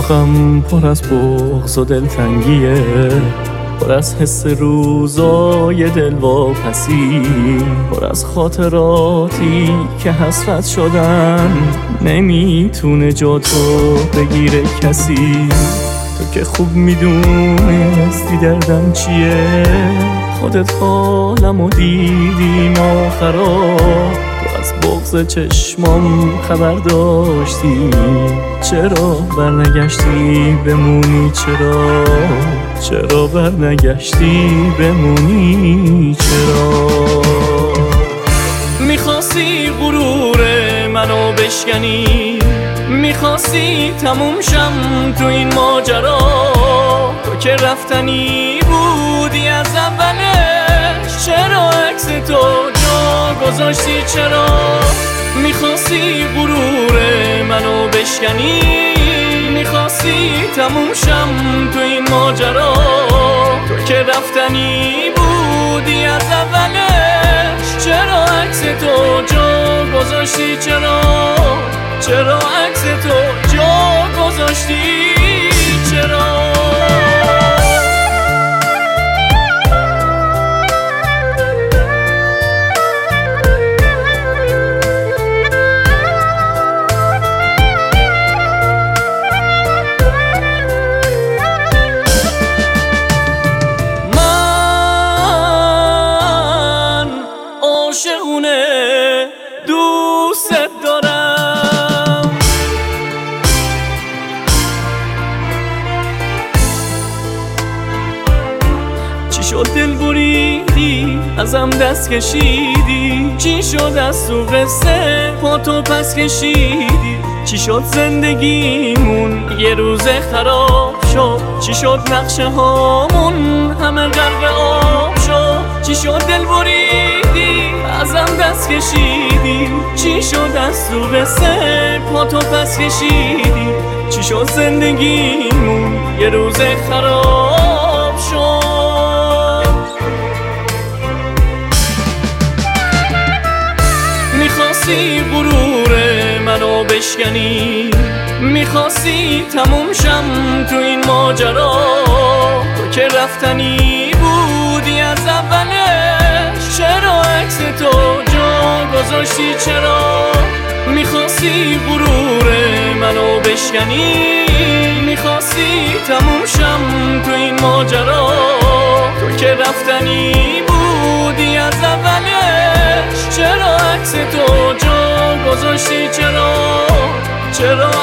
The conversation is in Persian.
اتاقم پر از بغض و دلتنگیه، پر از حس روزای دلواپسی، پر از خاطراتی که حسرت شدن نمیتونه جا تو بگیره کسی. تو که خوب میدونستی دردم چیه، خودت حالمو دیدی آخرا، تو از بغض چشمام خبر داشتی، چرا برنگشتی بمونی؟ چرا برنگشتی بمونی؟ چرا میخواستی غرور منو بشکنی، میخواستی تموم شم تو این ماجرا، تو که رفتنی بودی از اولش، چرا عکس تو جا گذاشتی؟ چرا میخواستی غرور منو بشکنی، میخواستی تموم شم تو این ماجرا، تو که رفتنی بودی از اولش، چرا عکس تو جا گذاشتی؟ چرا عکس تو جا گذاشتی؟ چرا عاشقونه دوست دارم، چی شد دل بریدی ازم دست کشیدی؟ چی شد از تو قصه پا تو پس کشیدی؟ چی شد زندگیمون یه روز خراب شد؟ چی شد نقشه هامون همه غرق آب شد؟ چی شد دل بریدی ازم دست کشیدی؟ چی شد از تو قصه پا تو پس کشیدی؟ چی شد زندگیمون یه روز خراب شد؟ میخواستی غرور منو بشکنی، میخواستی تموم شم تو این ماجرا، تو که رفتنی بودی از اولش، چرا عکس تو جا گذاشتی؟ چرا میخواستی غرور منو بشکنی، میخواستی تموم شم تو این ماجرا، تو که رفتنی بودی از اولش، چرا عکس تو جا گذاشتی؟ چرا